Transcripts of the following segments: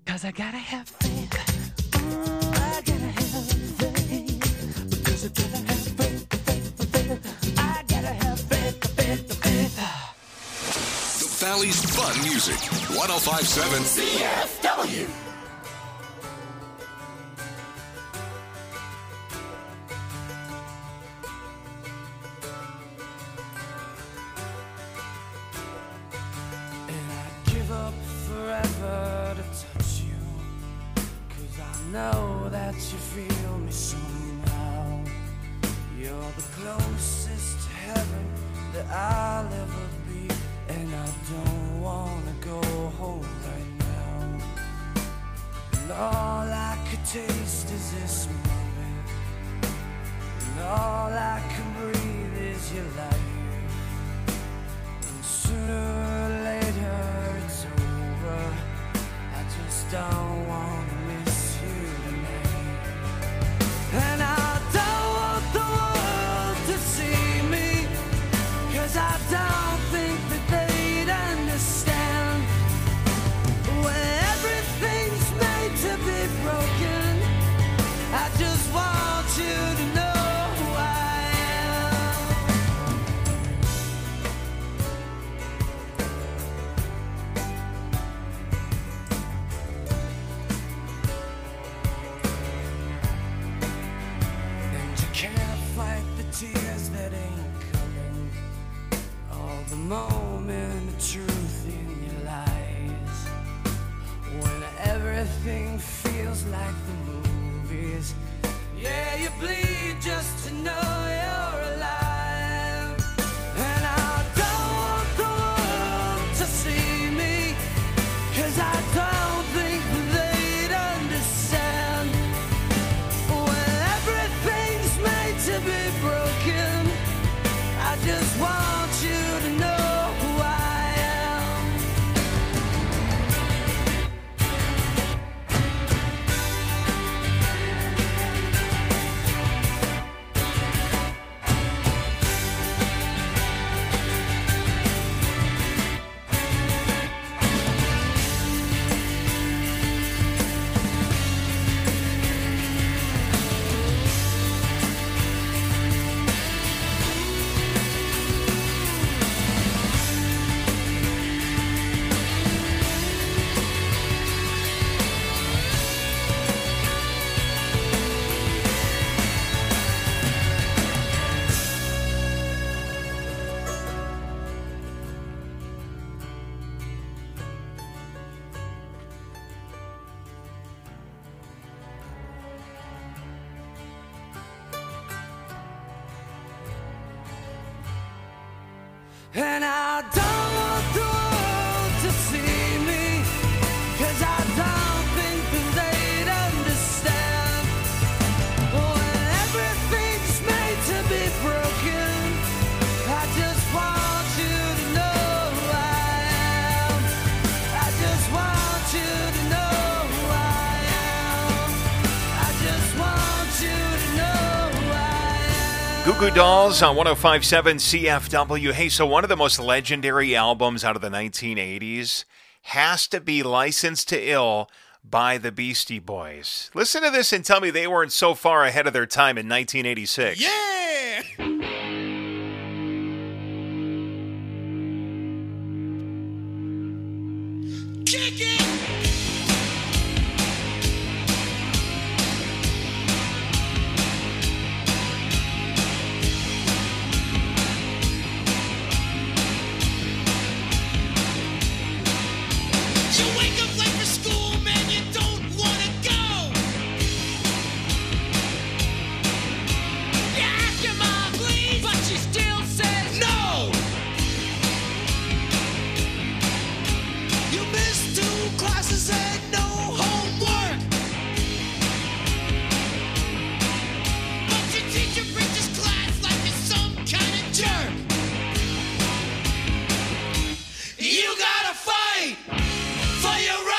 'Cause I gotta have faith. I gotta have faith. Because I gotta have faith. I gotta have faith. The Valley's fun music. 105.7 CFW. Know that you feel me somehow. You're the closest to heaven that I'll ever be, and I don't wanna go home right now. And all I could taste is this moment, and all I can breathe is your life. And sooner or later it's over. I just don't wanna miss you. And I don't want the world to see me, 'cause I don't think that they'd understand. When everything's made to be broken, I just want you to know who I tears that ain't coming, all the moment of truth in your lies. When everything feels like the movies, yeah, you bleed just to know you're alive. And I don't want the world to see me, 'cause I don't think they'd understand. When everything's made to be broken, I just want you to know who I am. And I don't want the world to see me, 'cause I don't think that they'd understand. When everything's made to be broken, I just want you to know who I am. I just want you to know who I am. I just want you to know who I am. Goo Goo Dolls on 105.7 CFW. Hey, so one of the most legendary albums out of the 1980s has to be Licensed to Ill by the Beastie Boys. Listen to this and tell me they weren't so far ahead of their time in 1986. Yeah! Kick it! You gotta fight for your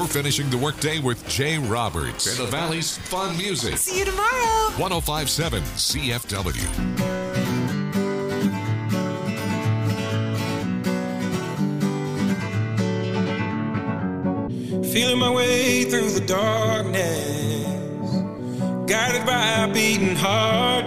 finishing the workday with Jay Roberts and the Valley's fun music. See you tomorrow. 105.7 CFW. Feeling my way through the darkness, guided by a beating heart.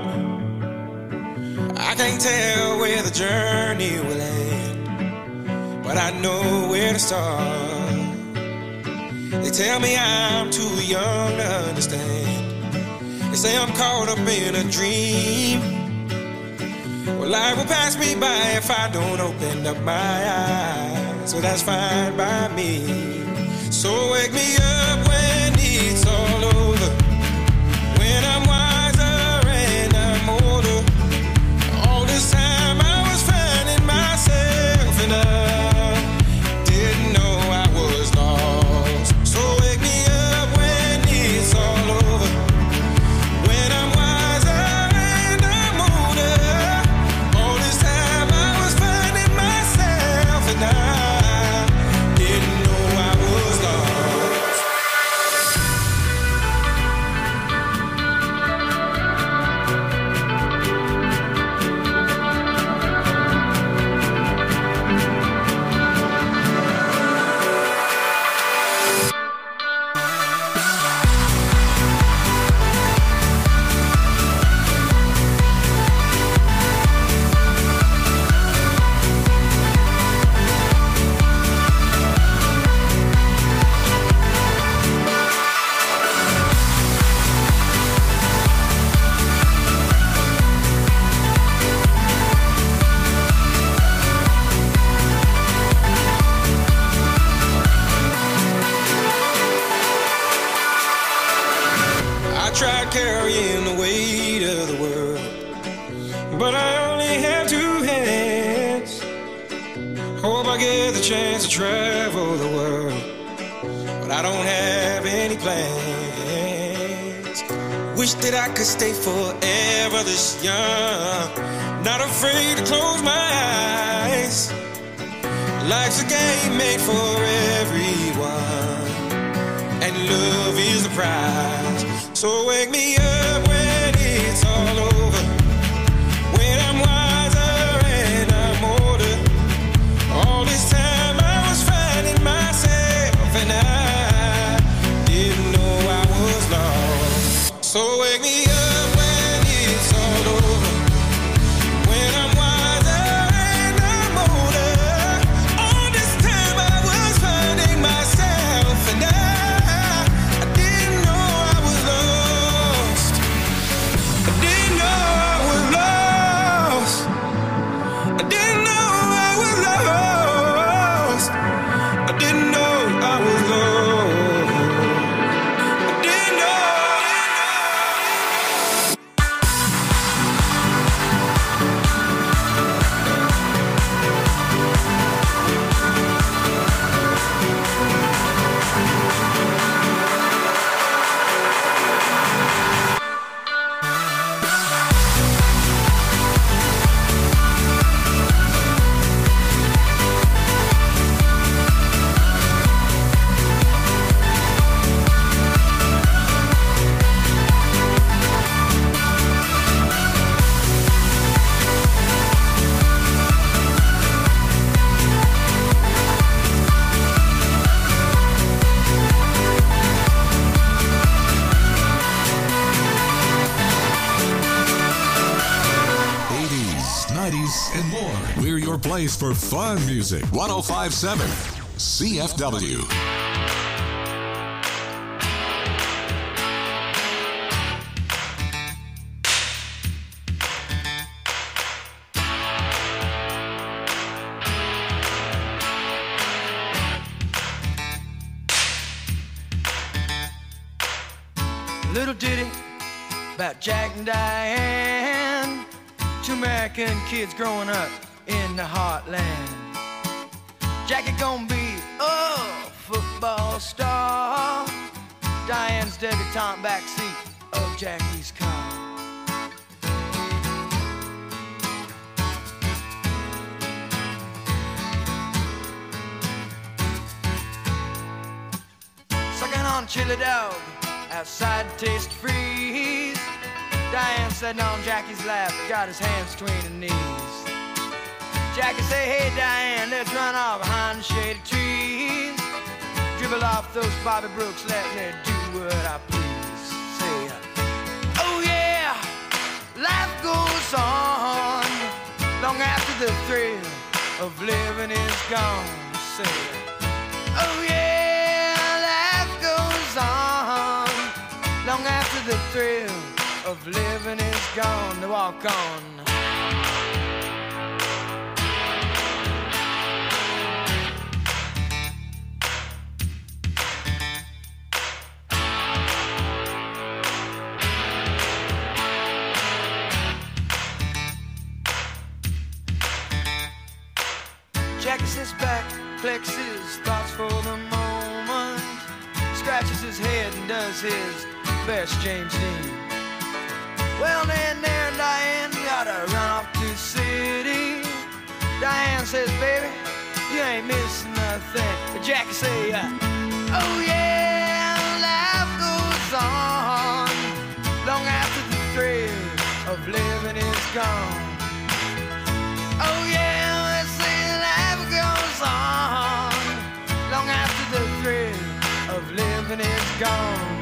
I can't tell where the journey will end, but I know where to start. They tell me I'm too young to understand. They say I'm caught up in a dream. Well, life will pass me by if I don't open up my eyes, so that's fine by me. So wake me up when it's all over, when I'm wiser and I'm older. All this time I was finding myself and I didn't know I was lost. So wake me up when it's all over, when I'm wiser and I'm older. All this time I was finding myself and I didn't know I was lost. Carrying the weight of the world, but I only have two hands. Hope I get the chance to travel the world, but I don't have any plans. Wish that I could stay forever this young, not afraid to close my eyes. Life's a game made for everyone, and love is the prize. So wake me up when it's all over, when I'm wiser and I'm older. All this time I was finding myself and I didn't know I was lost. So wake me up when it's all over, when I'm wiser and I'm older. All this time I was finding myself and I didn't know I was lost. I didn't know I was lost. I didn't know I was lost. I didn't know I was lost. I didn't know. And more. We're your place for fun music. 105.7 CFW. Little ditty about Jack and Diane, two American kids growing up in the heartland. Jackie gonna be a football star, Diane's debutante backseat of Jackie's car. on chili dog, outside taste freeze. Diane sitting on Jackie's lap, got his hands between her knees. Jackie say, hey Diane, let's run off behind the shady trees. Dribble off those Bobby Brooks, let me do what I please. Say, oh yeah, life goes on long after the thrill of living is gone. Say, oh yeah, life goes on long after the thrill of living is gone. To walk on. Jackie sits back, collects his thoughts for the moment, scratches his head and does his best James Dean. Well, then there Diane gotta run off to the city. Diane says, baby, you ain't missing nothing. But Jackie say, oh yeah, life goes on long after the thrill of living is gone. Oh yeah, let's say life goes on long after the thrill of living is gone.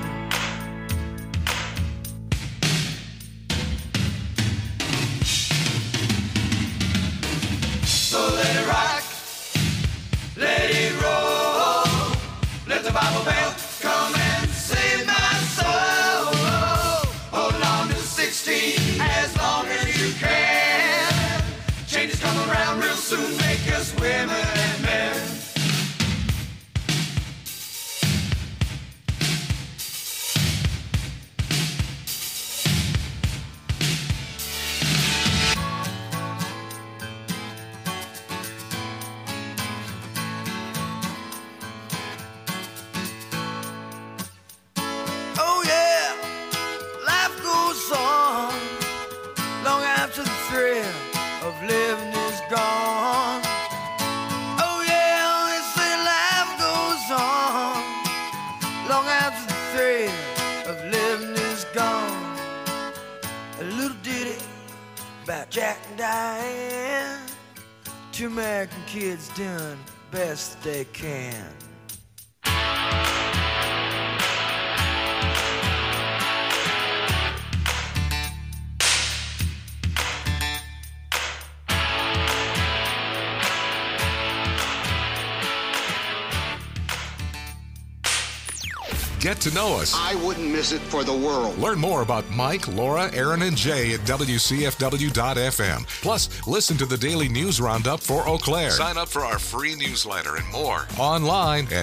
So let it rock, let it roll, let the Bible Belt come and save my soul. Hold on to 16 as long as you can. Changes come around real soon, make us women and men. Oh yeah, life goes on long after the thrill of living is gone. Oh yeah, they say life goes on long after the thrill of living is gone. A little ditty about Jack and Diane, two American kids doing the best they can. Get to know us. I wouldn't miss it for the world. Learn more about Mike, Laura, Aaron, and Jay at WCFW.FM. Plus, listen to the daily news roundup for Eau Claire. Sign up for our free newsletter and more online at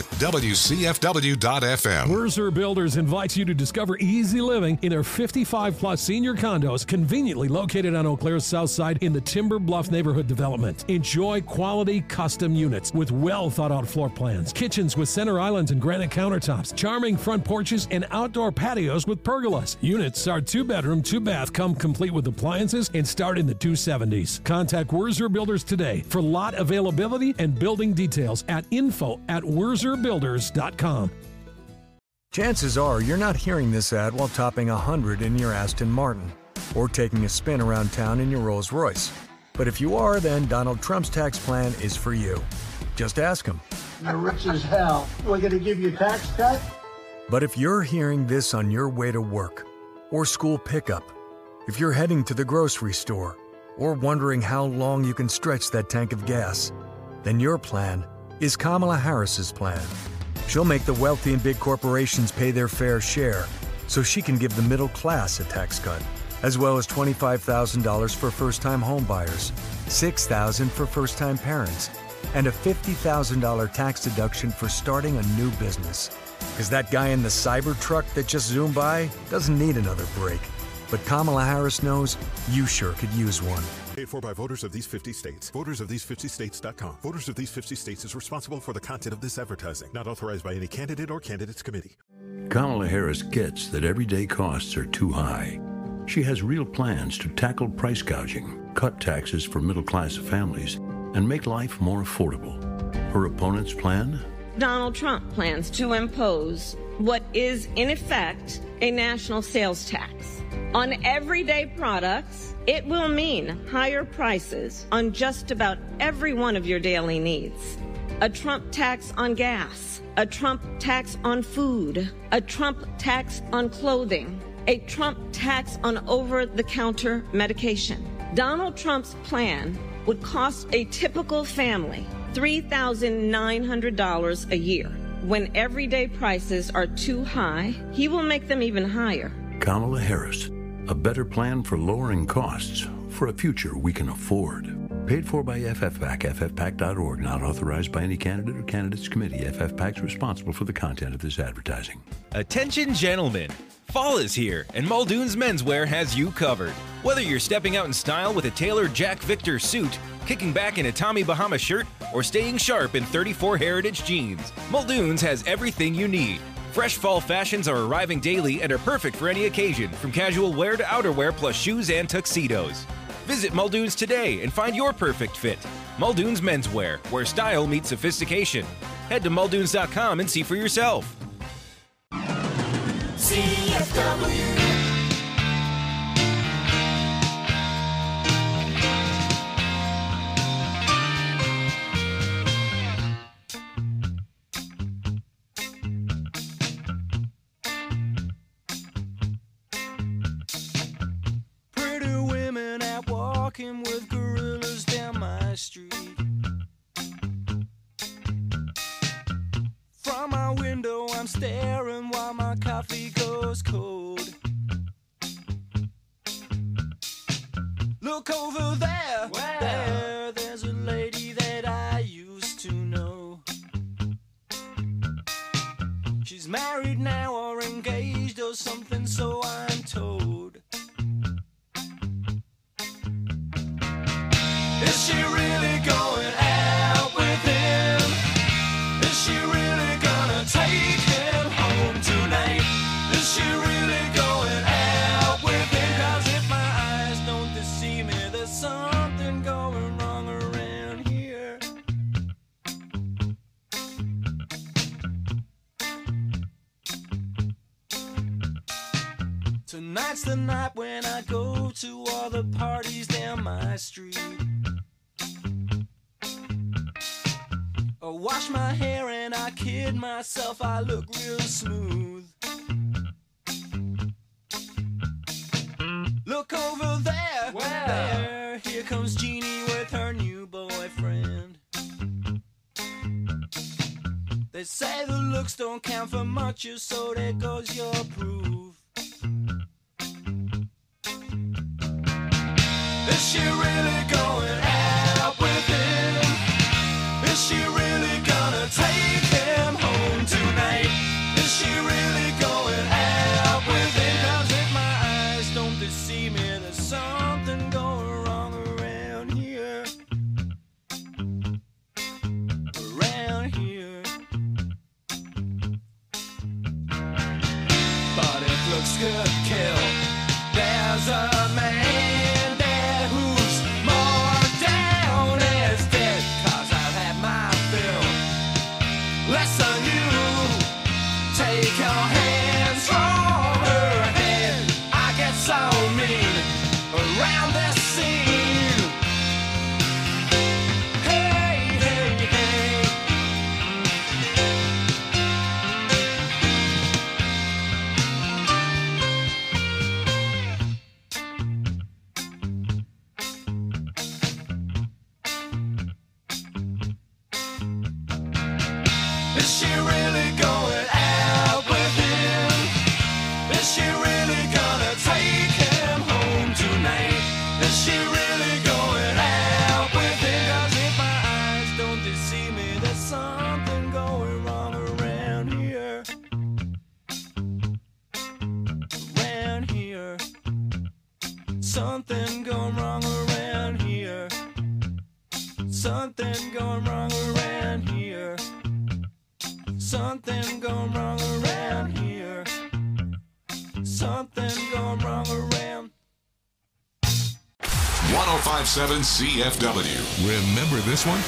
WCFW.FM. Wurzer Builders invites you to discover easy living in their 55-plus senior condos conveniently located on Eau Claire's south side in the Timber Bluff neighborhood development. Enjoy quality custom units with well-thought-out floor plans, kitchens with center islands and granite countertops, charming front porches, and outdoor patios with pergolas. Units are 2-bedroom, 2-bath, come complete with appliances, and start in the 270s. Contact Wurzer Builders today for lot availability and building details at info@wurzerbuilders.com. Chances are you're not hearing this ad while topping 100 in your Aston Martin or taking a spin around town in your Rolls Royce. But if you are, then Donald Trump's tax plan is for you. Just ask him. You're rich as hell. We're going to give you a tax cut? But if you're hearing this on your way to work or school pickup, if you're heading to the grocery store or wondering how long you can stretch that tank of gas, then your plan is Kamala Harris's plan. She'll make the wealthy and big corporations pay their fair share so she can give the middle class a tax cut, as well as $25,000 for first-time homebuyers, $6,000 for first-time parents, and a $50,000 tax deduction for starting a new business. Because that guy in the Cybertruck that just zoomed by doesn't need another break. But Kamala Harris knows you sure could use one. Paid for by voters of these 50 states. VotersOfThese50States.com. Voters of these 50 states is responsible for the content of this advertising. Not authorized by any candidate or candidates committee. Kamala Harris gets that everyday costs are too high. She has real plans to tackle price gouging, cut taxes for middle-class families, and make life more affordable. Her opponent's plan? Donald Trump plans to impose what is, in effect, a national sales tax. On everyday products, it will mean higher prices on just about every one of your daily needs. A Trump tax on gas, a Trump tax on food, a Trump tax on clothing, a Trump tax on over-the-counter medication. Donald Trump's plan would cost a typical family $3,900 a year. When everyday prices are too high, he will make them even higher. Kamala Harris, a better plan for lowering costs for a future we can afford. Paid for by FFPAC, ffpac.org, not authorized by any candidate or candidates committee. FFPAC is responsible for the content of this advertising. Attention gentlemen, fall is here and Muldoon's Menswear has you covered. Whether you're stepping out in style with a tailored Jack Victor suit, kicking back in a Tommy Bahama shirt, or staying sharp in 34 Heritage jeans, Muldoon's has everything you need. Fresh fall fashions are arriving daily and are perfect for any occasion, from casual wear to outerwear plus shoes and tuxedos. Visit Muldoon's today and find your perfect fit. Muldoon's Menswear, where style meets sophistication. Head to muldoons.com and see for yourself. CFW. With gorillas down my street. From my window I'm staring while my coffee goes cold. Look over there, there's a lady that I used to know. She's married now or engaged or something, so I'm told. Is she really going out with him? Is she really gonna take him home tonight? Is she really going out with him? 'Cause if my eyes don't deceive me, there's something going wrong around here. Tonight's the night when I go to all the parties down my street. I wash my hair and I kid myself, I look real smooth. Look over there, there, here comes Jeannie with her new boyfriend. They say the looks don't count for much, so there goes your proof. Is she really going out with him? Is she really gonna take him home tonight? Is she really going out with him? 'Cause if my eyes don't deceive me, there's something going wrong around here. Around here. But if looks could kill, there's a man there who's more down as dead. 'Cause I've had my fill. Less than you. Take your hands from her head. I get so mean around this scene. Hey, hey, hey. Is she really going out with him? Is she really gonna take him home tonight? Is she really going out with him? 'Cause if my eyes don't deceive me, there's something going wrong around here. Around here. Something going wrong around here. Something going wrong around here. Something going wrong around here. Something going wrong around. 1057 CFW. Remember this one?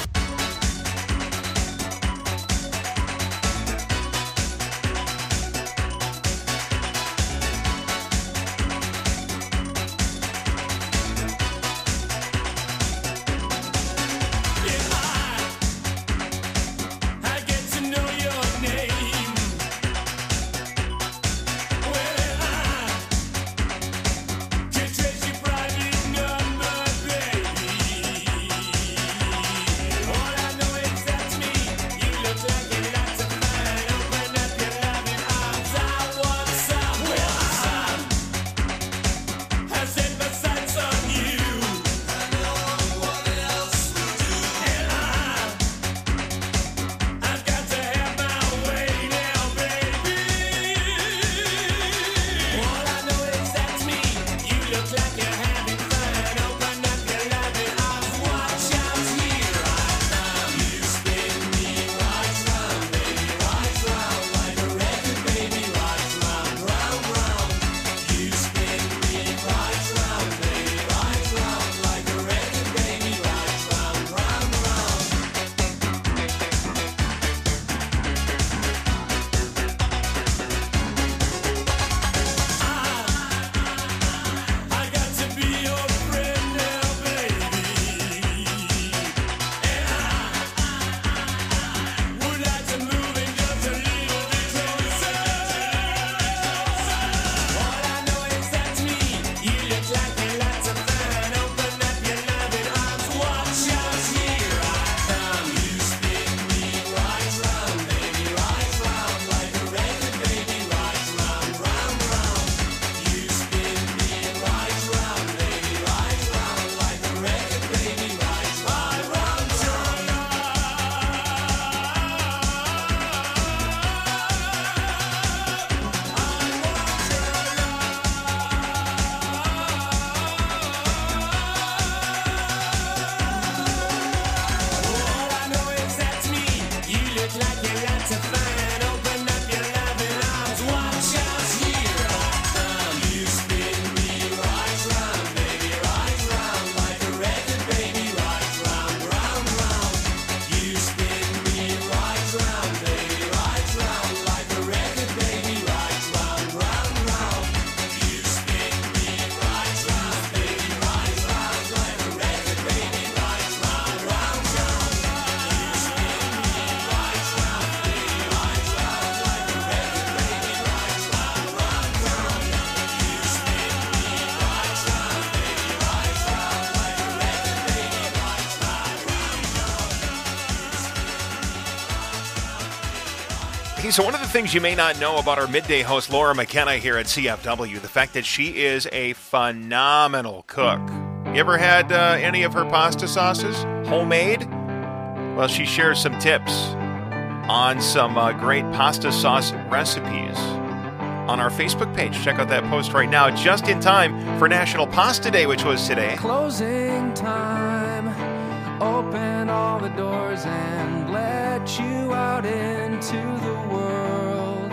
Okay, so one of the things you may not know about our midday host, Laura McKenna, here at CFW, the fact that she is a phenomenal cook. You ever had any of her pasta sauces? Homemade? Well, she shares some tips on some great pasta sauce recipes on our Facebook page. Check out that post right now, just in time for National Pasta Day, which was today. Closing time, open all the doors and let you out into the world.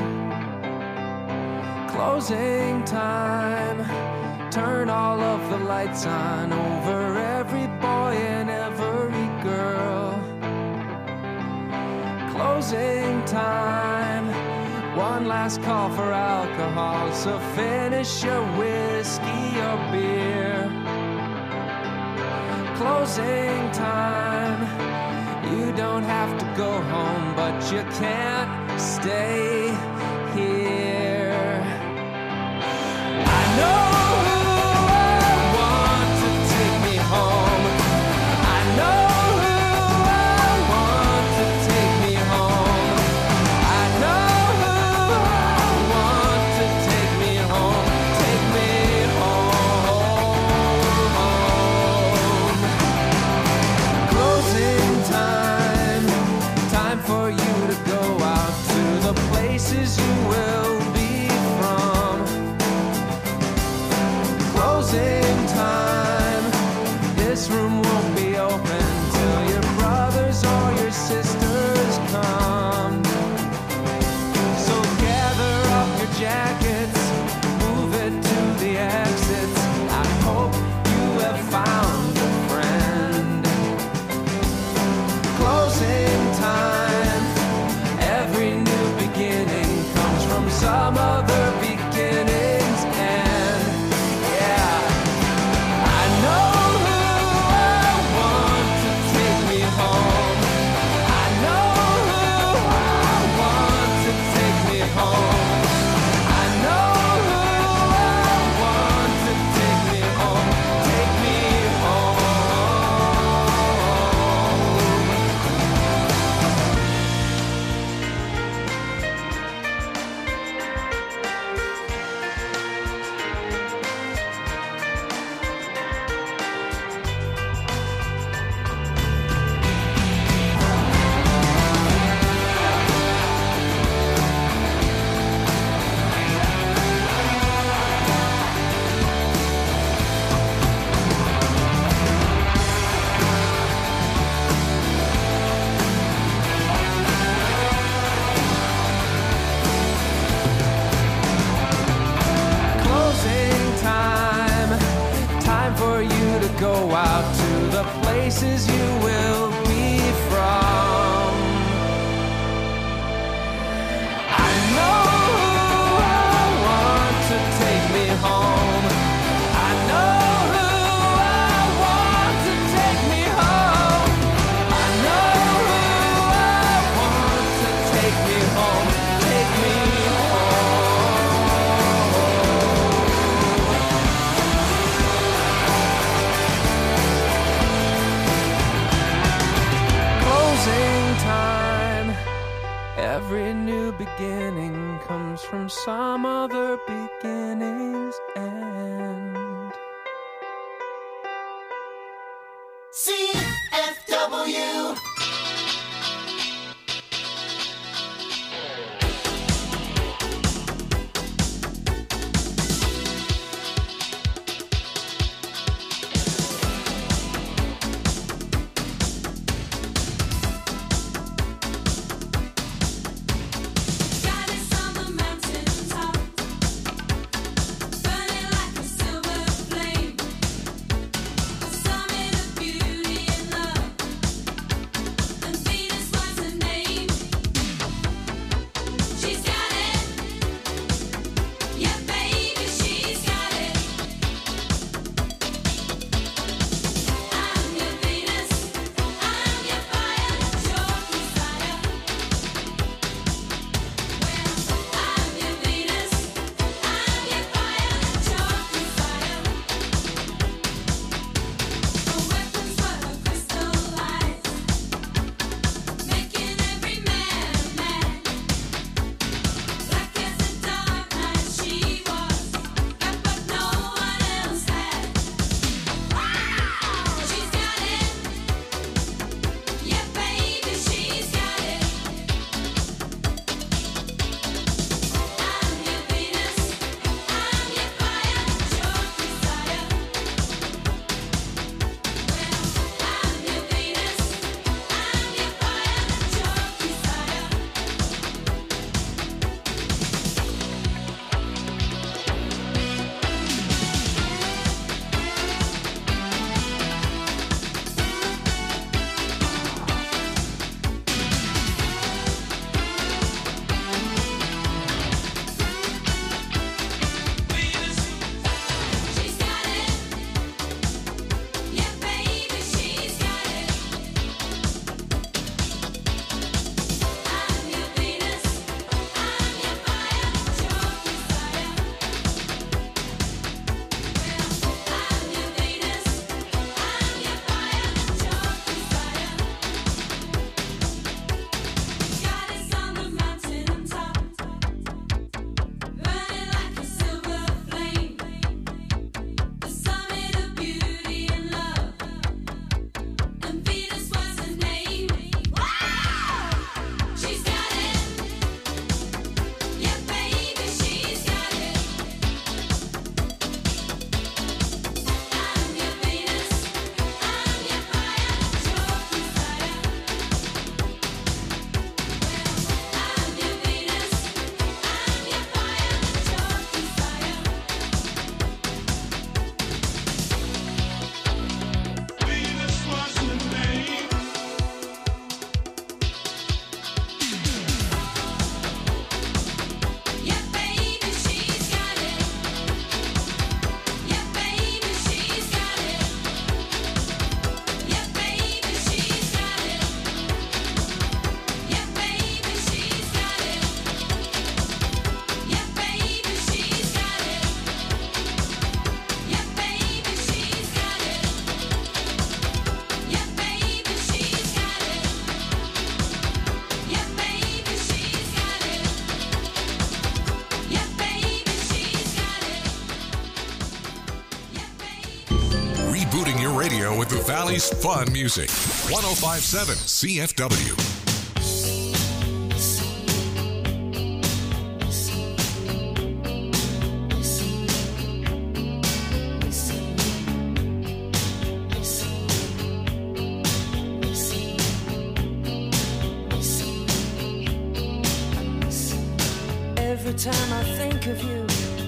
Closing time, turn all of the lights on over every boy and every girl. Closing time, one last call for alcohol, so finish your whiskey or beer. Closing time, you don't have to go home, but you can't stay here. I know who I want to take me home. I know who I want to take me home. I know who I want to take me home. Take me home. Closing time, time for you to go out to the places you will be from. Closing time, this room won't be open till your brothers or your sisters come. So gather up your jackets, move it to the exits. I hope you have found a friend. Closing time, every new beginning comes from some other beginning's end. Yeah, I know who I want to take me home. I know who I want to take me home. I know who I want to take me home. Take me home. Closing time, time for you to go out to the places you will be from. I know who I want to take me home. I know who I want to take me home. I know who I want to take me home. Take me home. Closing time, every new beginning comes from some other beginning's end. CFW. Burning like a silver flame, summit of beauty. radio with the Valley's fun music. 105.7 CFW. Every time I think of you,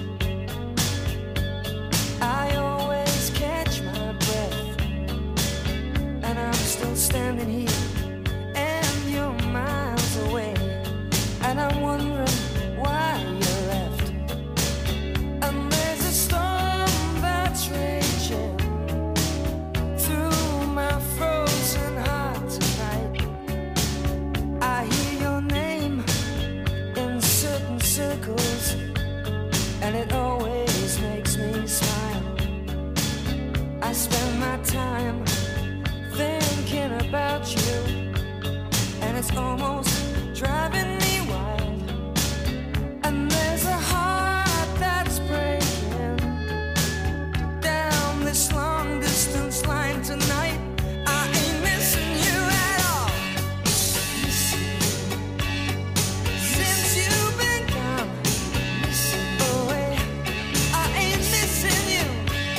I always catch my breath, and I'm still standing here, and you're miles away, and I'm wondering why you left. And there's a storm that's raging through my frozen heart tonight. I hear your name in certain circles, and it always makes me smile. I spend my time thinking about you, and it's almost driving me wild. And there's a heart that's breaking down this long distance line tonight. I ain't missing you at all. Since you've been gone away, I ain't missing you.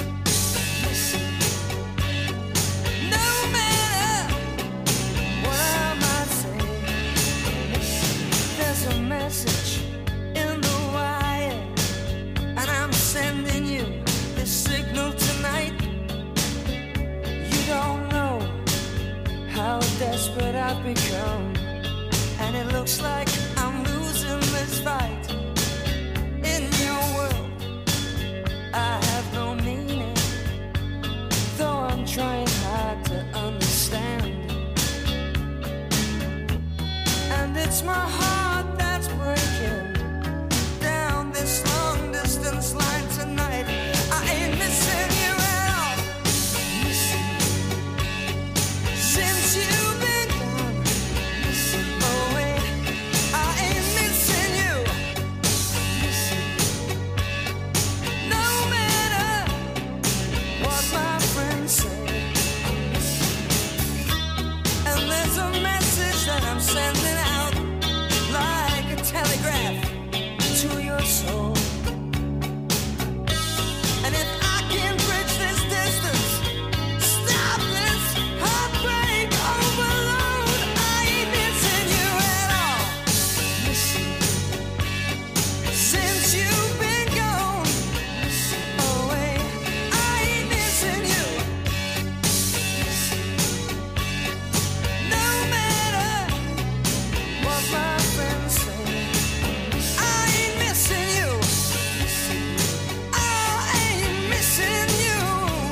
No matter what I might say, there's a message in the wire, and I'm sending you this signal tonight. You don't know how desperate I've become, and it looks like I'm losing this fight. In your world, I have no meaning, though I'm trying hard to understand. And it's my heart that's breaking down this long distance line tonight. I ain't missing you at all. Since you've been gone away, I ain't missing you. No matter what my friends say. And there's a message that I'm sending out like a telegraph to your soul. And if I can bridge this distance, stop this heartbreak overload, I ain't missing you at all. Since you've been gone away, I ain't missing you. No matter what my friends say, I ain't missing you. I ain't missing you.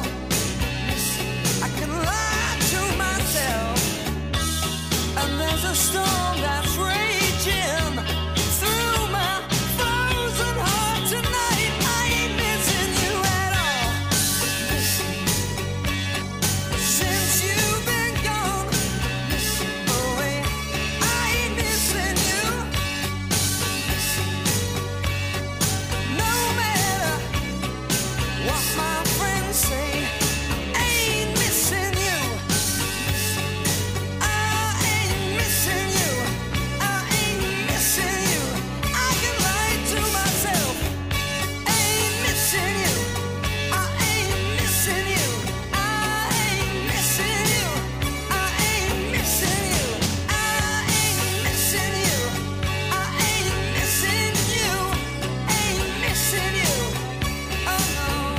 I can lie to myself, and there's a storm that's raging through my frozen heart tonight. I ain't missing you at all. Since you've been gone away, I ain't missing you. No matter what my friends say, I ain't missing you. I ain't missing you. I ain't missing you. I can lie to myself. Ain't missing you. I ain't missing you. I ain't missing you. I ain't missing you. I ain't missing you. I ain't missing you. Ain't missing you. Oh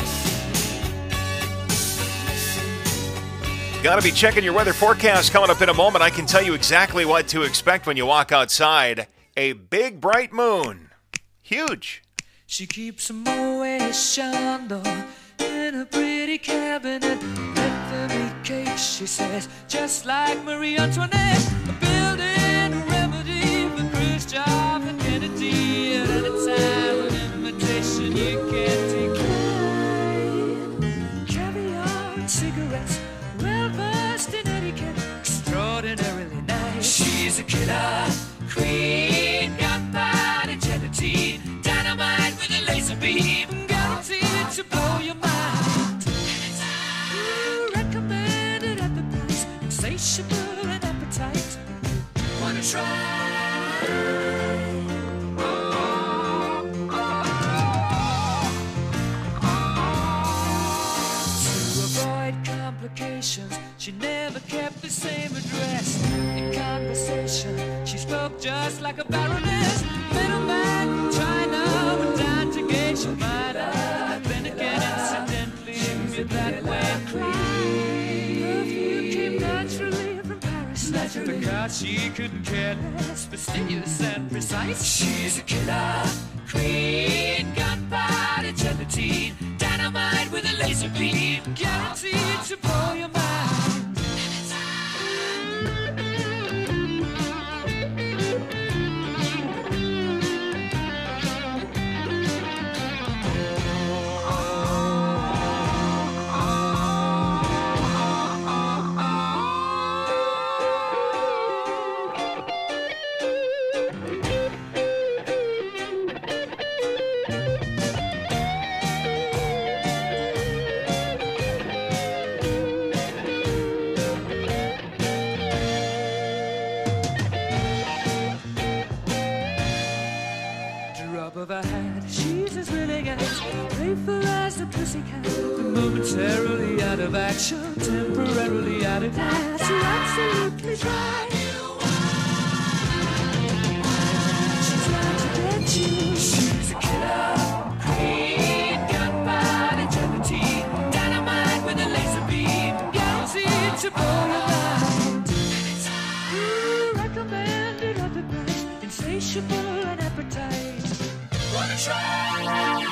no. Got to be checking your weather forecast coming up in a moment. I can tell you exactly what to expect when you walk outside. A big, bright moon. Huge. She keeps a Moet Chandon in a pretty cabinet. Let them eat cake, she says, just like Marie Antoinette. Building a remedy for Khrushchev and Kennedy. At any time, an invitation you can't decline. Caviar and cigarettes, well versed in etiquette, extraordinarily nice. She's a killer queen, gunpowder gelatine, dynamite with a laser beam, guaranteed to blow your mind. Ooh, insatiable and appetite. Wanna try? Complications, she never kept the same address. In conversation, she spoke just like a baroness. Middleman from China went down to gauge. She might have been again incidentally with that way clean. Perfume came naturally from Paris, because she couldn't care less, fastidious and precise. She's a killer queen, gunpowder gelatine, dynamite with a laser beam, guaranteed to blow your mind. She's as willing as playful as the pussycat, momentarily out of action, temporarily out of gas. You're absolutely dry. She's out to get you. She's a killer queen, gunpowder gelatine, dynamite with a laser beam, guaranteed to blow your mind. Recommended at the price, insatiable and appetite. Wanna try?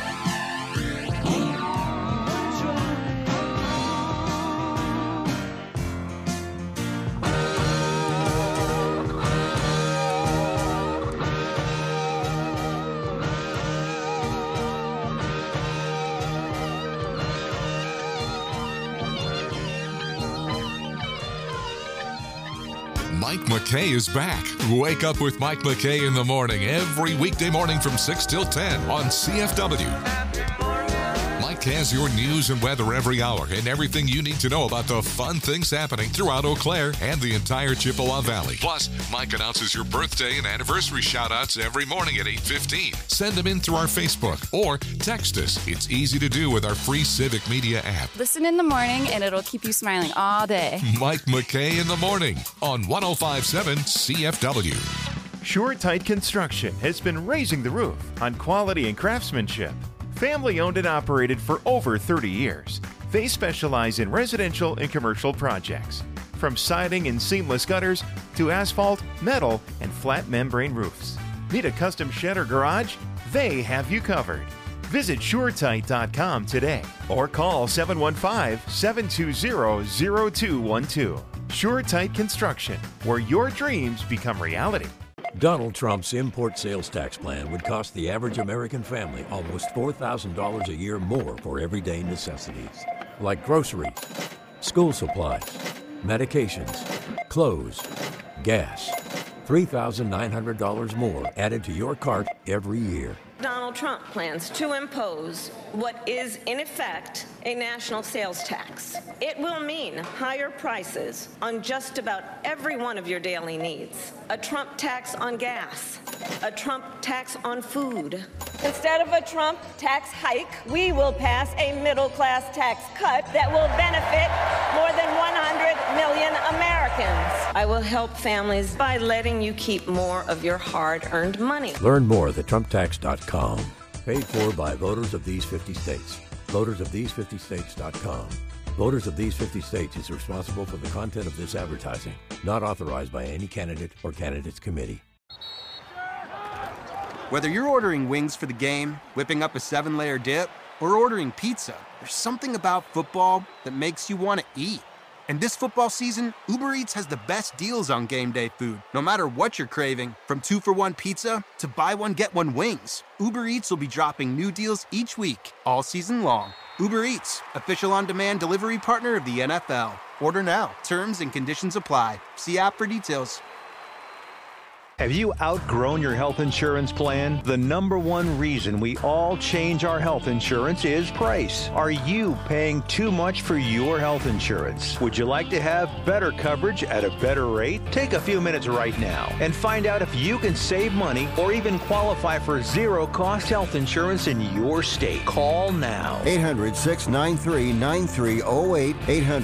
Mike McKay is back. Wake up with Mike McKay in the morning every weekday morning from 6 till 10 on CFW. Mike has your news and weather every hour and everything you need to know about the fun things happening throughout Eau Claire and the entire Chippewa Valley. Plus, Mike announces your birthday and anniversary shout-outs every morning at 8:15. Send them in through our Facebook or text us. It's easy to do with our free Civic Media app. Listen in the morning and it'll keep you smiling all day. Mike McKay in the morning on 105.7 CFW. SureTight Construction has been raising the roof on quality and craftsmanship. Family owned and operated for over 30 years. They specialize in residential and commercial projects, from siding and seamless gutters to asphalt, metal, and flat membrane roofs. Need a custom shed or garage? They have you covered. Visit SureTight.com today or call 715-720-0212. SureTight Construction, where your dreams become reality. Donald Trump's import sales tax plan would cost the average American family almost $4,000 a year more for everyday necessities, like groceries, school supplies, medications, clothes, gas. $3,900 more added to your cart every year. Donald Trump plans to impose what is, in effect, a national sales tax. It will mean higher prices on just about every one of your daily needs. A Trump tax on gas. A Trump tax on food. Instead of a Trump tax hike, we will pass a middle-class tax cut that will benefit more than 100 million Americans. I will help families by letting you keep more of your hard-earned money. Learn more at TrumpTax.com. Paid for by voters of these 50 states. VotersOfThese50States.com. Voters of these 50 states is responsible for the content of this advertising. Not authorized by any candidate or candidates committee. Whether you're ordering wings for the game, whipping up a 7-layer dip, or ordering pizza, there's something about football that makes you want to eat. And this football season, Uber Eats has the best deals on game day food. No matter what you're craving, from 2-for-1 pizza to buy one, get one wings, Uber Eats will be dropping new deals each week, all season long. Uber Eats, official on-demand delivery partner of the NFL. Order now. Terms and conditions apply. See app for details. Have you outgrown your health insurance plan? The number one reason we all change our health insurance is price. Are you paying too much for your health insurance? Would you like to have better coverage at a better rate? Take a few minutes right now and find out if you can save money or even qualify for zero-cost health insurance in your state. Call now. 800-693-9308.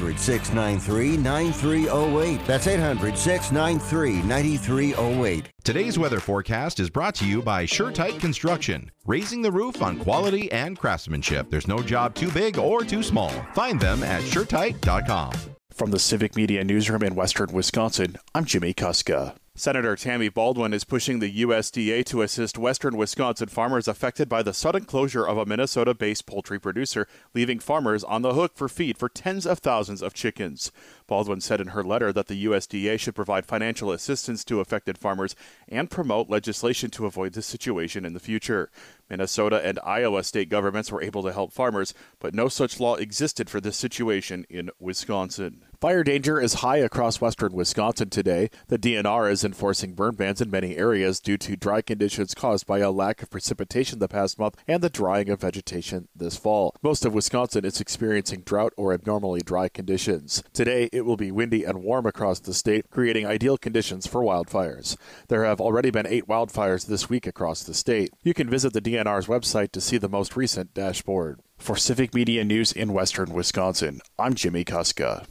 800-693-9308. That's 800-693-9308. Today's weather forecast is brought to you by SureTight Construction, raising the roof on quality and craftsmanship. There's no job too big or too small. Find them at SureTight.com. From the Civic Media Newsroom in Western Wisconsin, I'm Jimmy Kuska. Senator Tammy Baldwin is pushing the USDA to assist Western Wisconsin farmers affected by the sudden closure of a Minnesota-based poultry producer, leaving farmers on the hook for feed for tens of thousands of chickens. Baldwin said in her letter that the USDA should provide financial assistance to affected farmers and promote legislation to avoid this situation in the future. Minnesota and Iowa state governments were able to help farmers, but no such law existed for this situation in Wisconsin. Fire danger is high across western Wisconsin today. The DNR is enforcing burn bans in many areas due to dry conditions caused by a lack of precipitation the past month and the drying of vegetation this fall. Most of Wisconsin is experiencing drought or abnormally dry conditions. Today, it will be windy and warm across the state, creating ideal conditions for wildfires. There have already been 8 wildfires this week across the state. You can visit the DNR's website to see the most recent dashboard. For Civic Media News in Western Wisconsin, I'm Jimmy Kuska.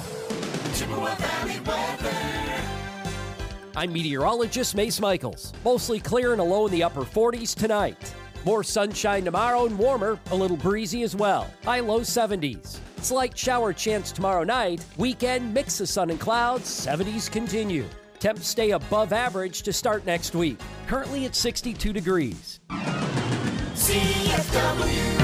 I'm meteorologist Mace Michaels. Mostly clear and a low in the upper 40s tonight. More sunshine tomorrow and warmer, a little breezy as well. High low 70s. Slight shower chance tomorrow night. Weekend mix of sun and clouds, 70s continue. Temps stay above average to start next week. Currently at 62 degrees. CFW.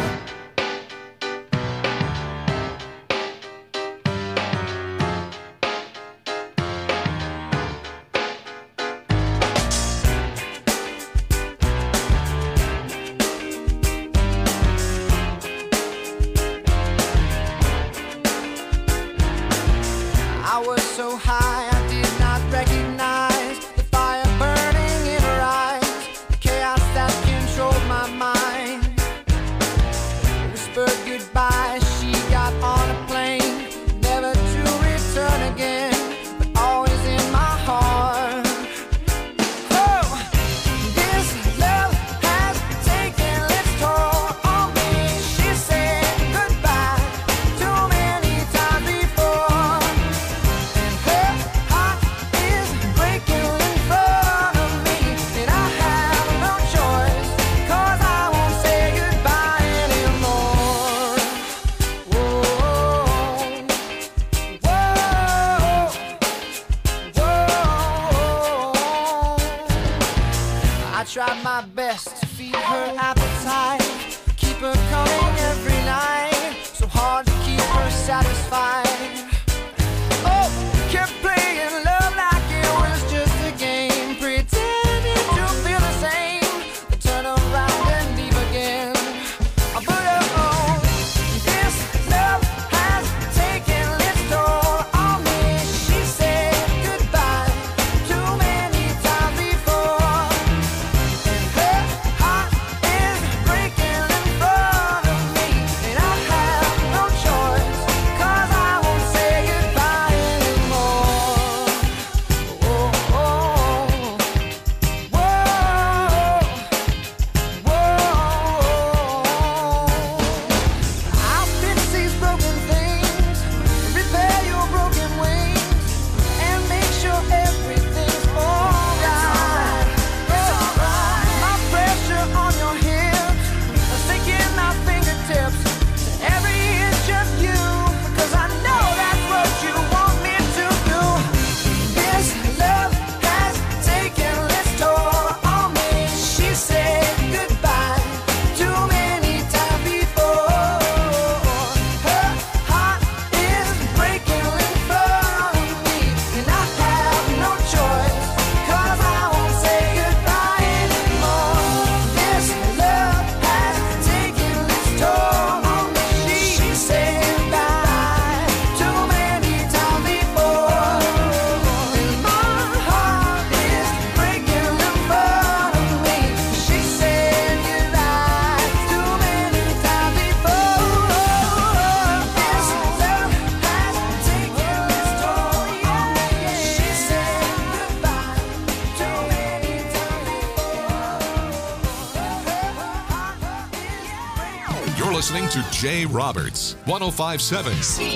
listening to Jay Roberts, 105.7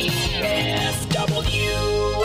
CFW.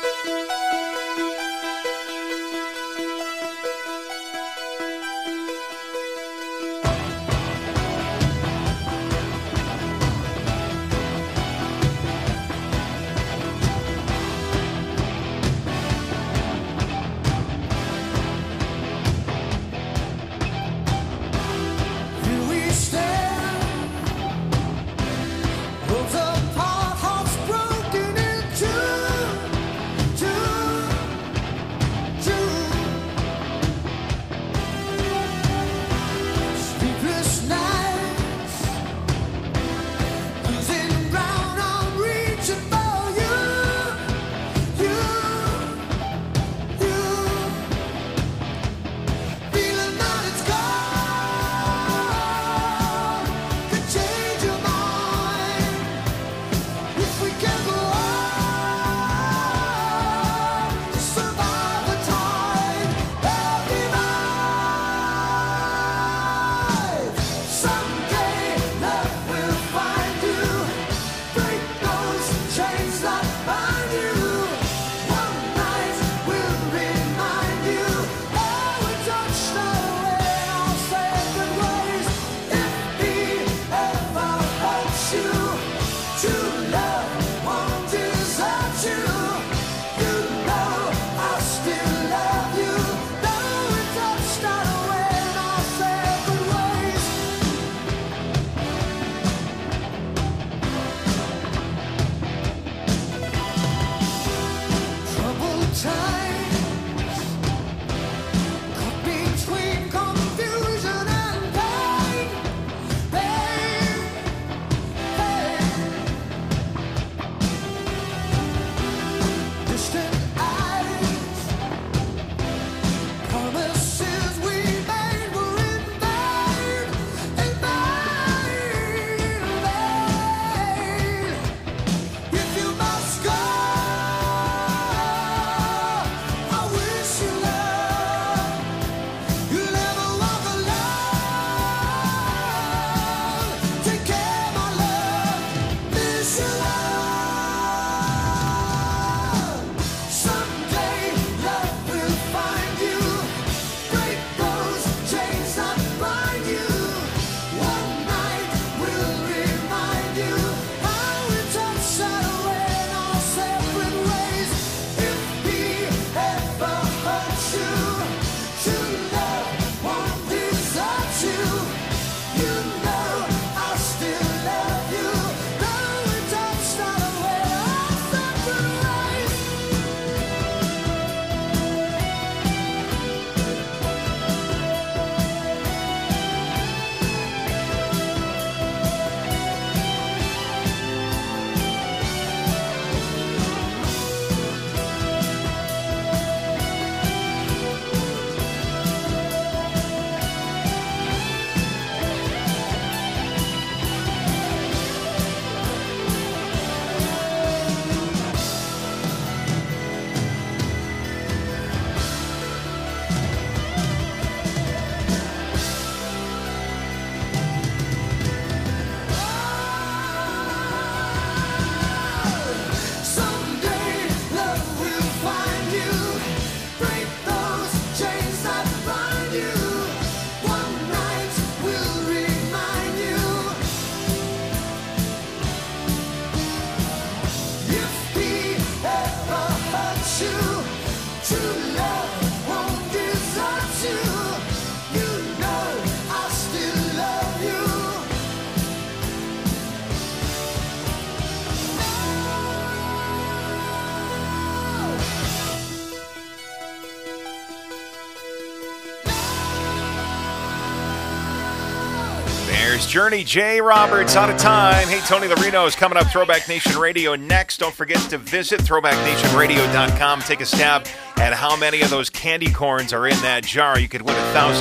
There's Journey, Jay Roberts, out of time. Hey, Tony Larino is coming up. Throwback Nation Radio next. Don't forget to visit throwbacknationradio.com. Take a stab at how many of those candy corns are in that jar. You could win $1,000.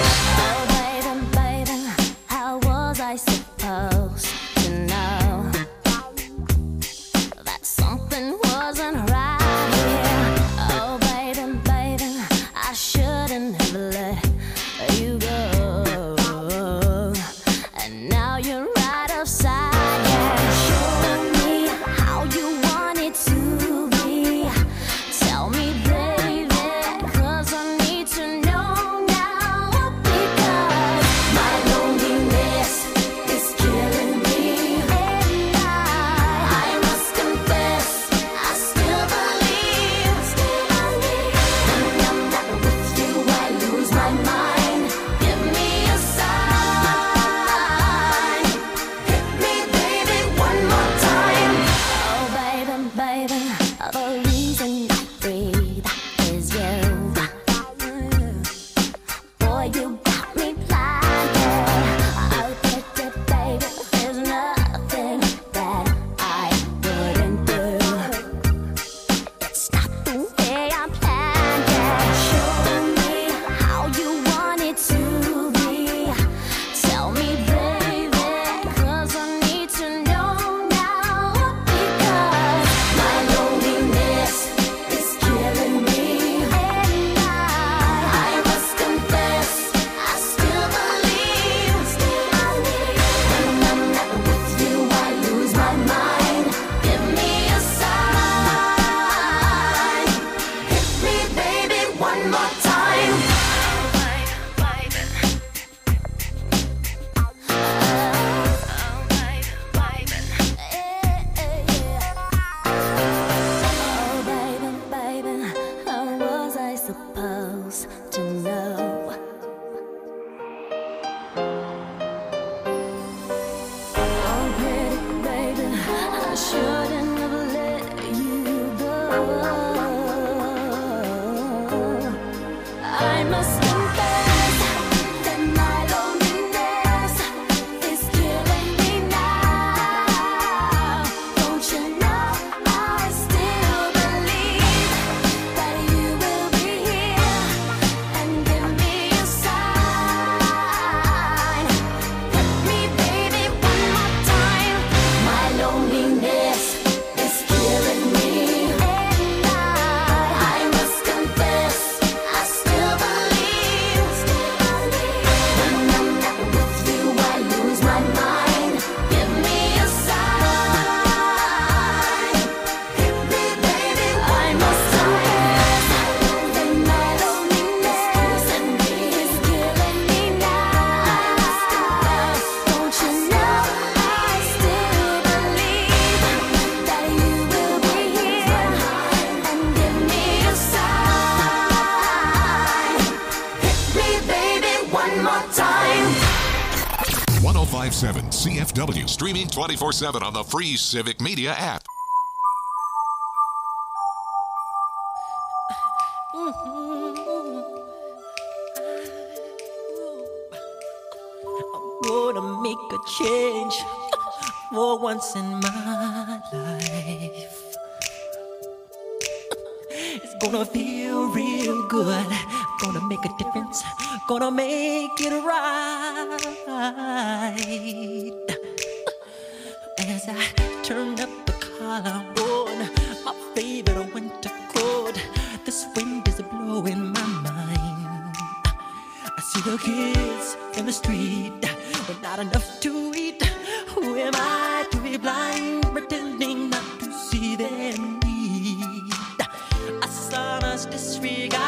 Oh, baby, baby, how was I supposed to know that something wasn't right here? Oh, baby, baby, I shouldn't have let you go. And now you're right upside. I must confess that my loneliness is killing me now. Don't you know I still believe that you will be here and give me a sign. Hit me, baby, one more time. My loneliness is killing me, and I must confess I still believe. When I'm not with you, I lose my mind. Give me a sign. Hit me, baby, I must confess that my loneliness is killing me now. Don't you know I still believe that you will be here and give me a sign. Hit me, baby, one more time. 1057 CFW, streaming 24/7 on the free Civic Media app. Gonna make a change for once in my life. It's gonna feel real good. Gonna make a difference. Gonna make it right. As I turn up the collar on my favorite winter coat, this wind is blowing my mind. I see the kids in the street with not enough to eat. Who am I to be blind, pretending not to see their need? I saw us disregard